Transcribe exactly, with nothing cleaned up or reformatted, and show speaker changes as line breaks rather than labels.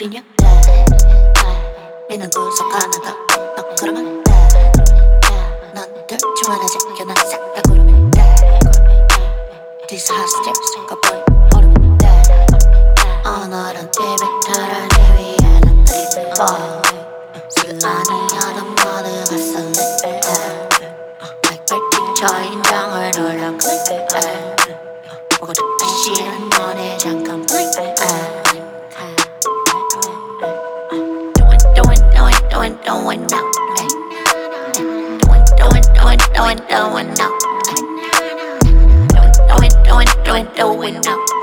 그냥 있는 구석 하나 더 너 그러면 돼 넌들 좋아하지 않게 난 싹 다 구르면 돼 These hot steps 가보니 오르면 돼 오늘은 이벤트를 내 위에 놔두고 지금 아니야 넌 모두 갔었네 Like birthday 저 인장을 눌러 click 보고 듣기 싫은 너네 잠깐 blink Doing, doing now, ay. Doing, doing, doing, doing, doing now, ay. Doing, doing, doing, doing, doing now.